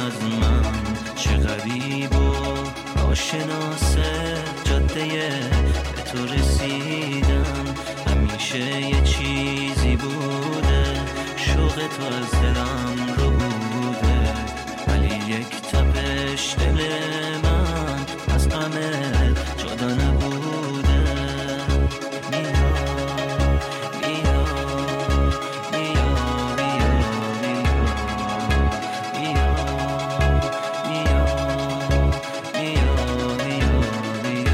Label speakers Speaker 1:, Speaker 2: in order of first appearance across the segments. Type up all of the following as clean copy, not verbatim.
Speaker 1: از من، چه غریب و ناشناسه جاده به تو رسیدن. همیشه یه چیزی بوده شوق تو از دلم رو بوده، ولی یک تپش دل من از غمت جدا نبوده. میا میا میا میا میا میا میا میا میا.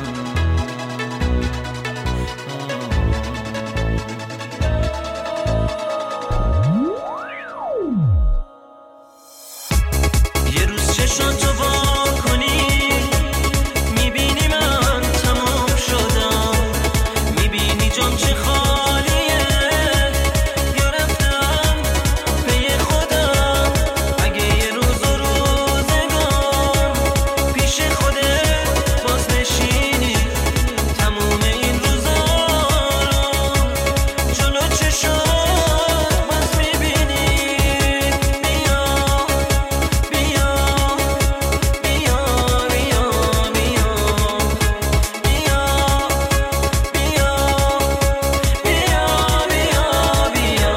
Speaker 1: یه روز چشاتو وا کنی میبینی من تمام شدم، میبینی جام چه خالیه یا رفتم پی خودم. اگه یه روز و روزگار پیش خودت باز نشینی، تموم این روزا رو جلو چشات باز میبینی. بیا بیا بیا بیا بیا بیا بیا بیا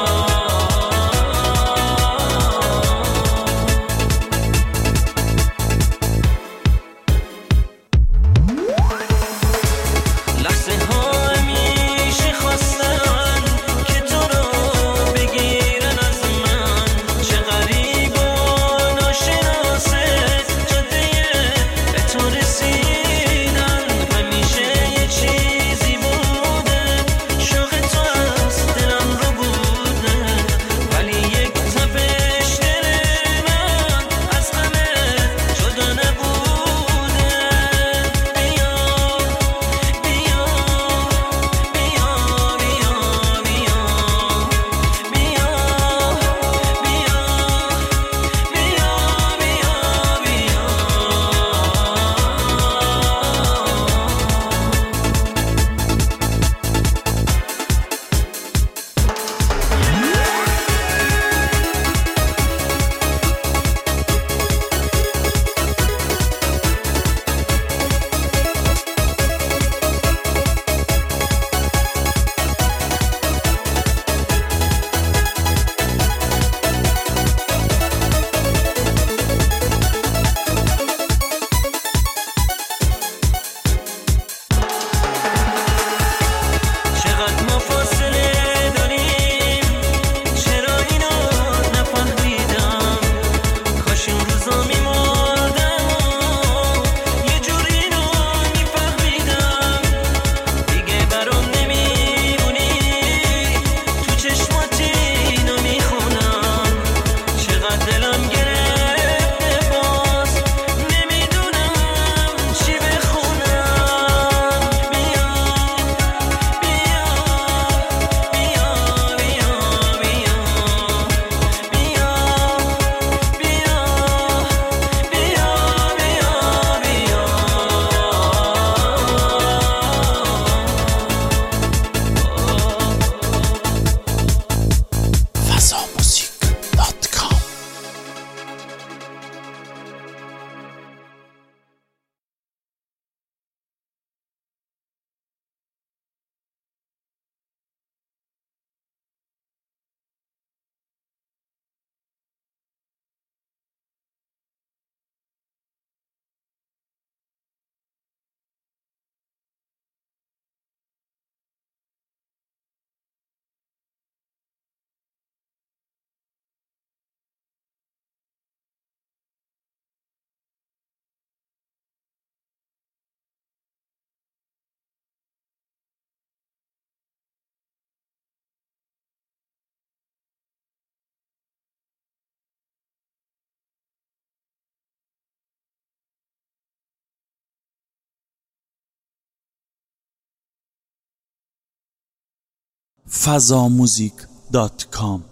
Speaker 1: لحظه ها همیشه خواستن که تو رو بگیرن از من، چه غریب و ناشناسه جاده به تو رسیدن. همیشه یه چیزی بوده شوق تو از دلم رو بوده، ولی یک تپش دل من از غمت جدا نبوده. بیا بیا بیا بیا بیا بیا بیا چقدر ما فاصله داریم، چرا اینو نفهمیدم. کاش این روزا میمردم و یه جوری اینو میفهمیدم. دیگه برام نمیمونی، تو چشمات اینو میخونم. چقدر دلم گرفته باز نمیدونم چی بخونم. بیا بیا بیا بیا بیا بیا بیا بیا بیا
Speaker 2: fazamusic.com
Speaker 3: fazamusic.com